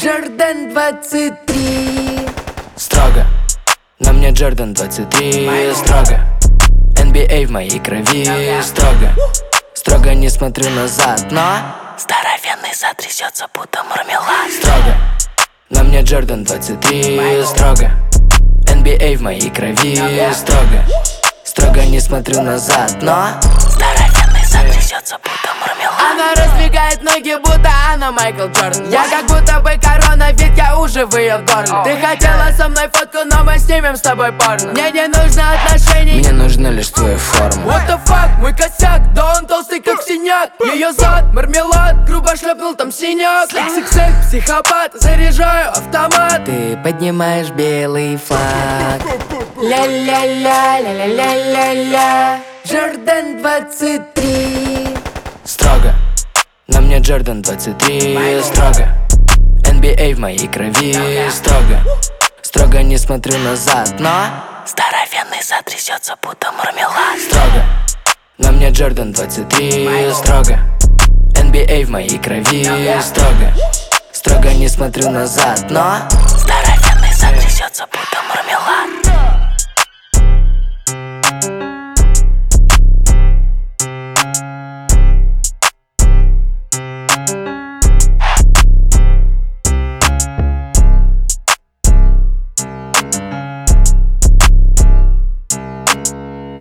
Джордан 23. Строго, на мне Джордан 23. Строго, NBA в моей крови. Строго, строго не смотрю назад, но Здоровенный зад трясется, будто мармелад. Строго, на мне Джордан 23. Строго, NBA в моей крови. Строго, строго не смотрю назад, но Здоровенный зад трясется, будто мармелад. Она раздвигает ноги, будто она Майкл Джордан. Я как будто бы корона, ведь я уже в ее горле. Ты хотела со мной фотку, но мы снимем с тобой порно. Мне не нужно отношений, мне нужна лишь твоя форма. What the fuck, мой косяк, да он толстый как синяк. Ее зад, мармелад, грубо шлепнул там синяк. XXL, психопат, заряжаю автомат. Ты поднимаешь белый флаг. Ля-ля-ля, ля-ля-ля-ля-ля. Джордан 23. Строго, на мне Джордан 23. Строго, NBA в моей крови. Строго, строго не смотрю назад, но Здоровенный зад трясется, будто мармелад. Строго, на мне Джордан 23. Строго, NBA в моей крови. Строго, строго не смотрю назад, но